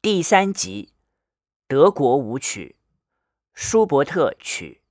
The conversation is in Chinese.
第3集德国舞曲，舒伯特曲。